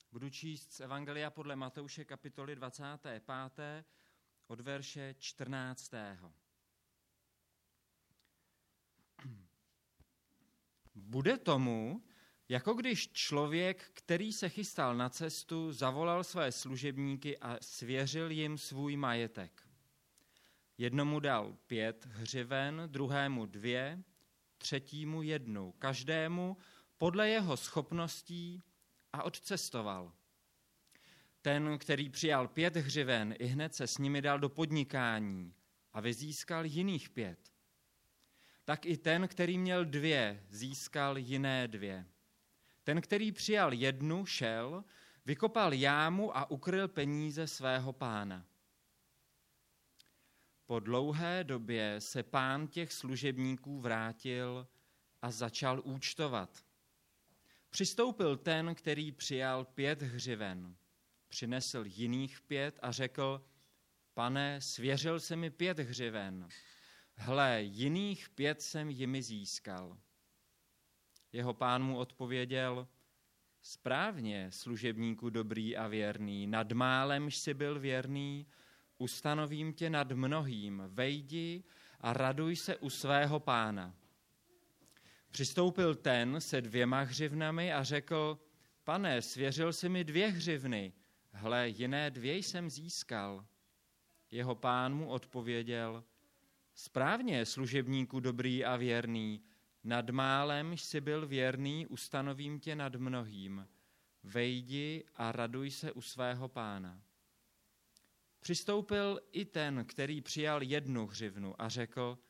Budu číst z Evangelia podle Matouše kapitoly 25. od verše 14. Bude tomu, jako když člověk, který se chystal na cestu, zavolal své služebníky a svěřil jim svůj majetek. Jednomu dal 5 hřiven, druhému 2, třetímu 1, každému podle jeho schopností a odcestoval. Ten, který přijal 5 hřiven, ihned se s nimi dal do podnikání a vyzískal jiných 5. Tak i ten, který měl 2, získal jiné 2. Ten, který přijal 1, šel, vykopal jámu a ukryl peníze svého pána. Po dlouhé době se pán těch služebníků vrátil a začal účtovat. Přistoupil ten, který přijal 5 hřiven. Přinesl jiných 5 a řekl: Pane, svěřil se mi 5 hřiven. Hle, jiných 5 jsem jimi získal. Jeho pán mu odpověděl: Správně, služebníku dobrý a věrný, nad málem jsi byl věrný, ustanovím tě nad mnohým, vejdi a raduj se u svého pána. Přistoupil ten se 2 hřivnami a řekl: Pane, svěřil jsi mi 2 hřivny, hle, jiné 2 jsem získal. Jeho pán mu odpověděl: Správně, služebníku dobrý a věrný, nad málem jsi byl věrný, ustanovím tě nad mnohým, vejdi a raduj se u svého pána. Přistoupil i ten, který přijal 1 hřivnu a řekl: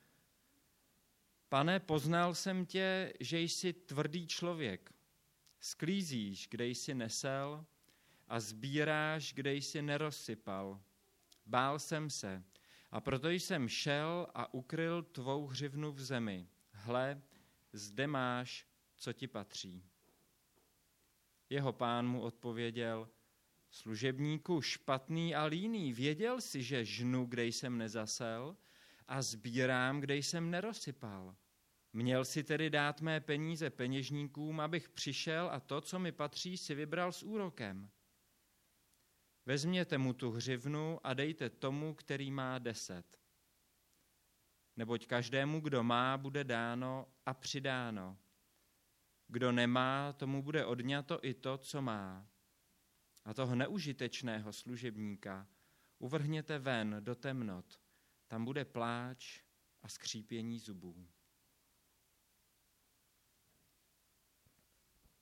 Pane, poznal jsem tě, že jsi tvrdý člověk. Sklízíš, kde jsi nesel, a sbíráš, kde jsi nerozsypal. Bál jsem se, a proto jsem šel a ukryl tvou hřivnu v zemi. Hle, zde máš, co ti patří. Jeho pán mu odpověděl: Služebníku špatný a líný, věděl jsi, že žnu, kde jsem nezasel, a sbírám, kde jsem nerozsypal. Měl si tedy dát mé peníze peněžníkům, abych přišel a to, co mi patří, si vybral s úrokem. Vezměte mu tu hřivnu a dejte tomu, který má 10. Neboť každému, kdo má, bude dáno a přidáno. Kdo nemá, tomu bude odňato i to, co má. A toho neužitečného služebníka uvrhněte ven do temnot. Tam bude pláč a skřípění zubů.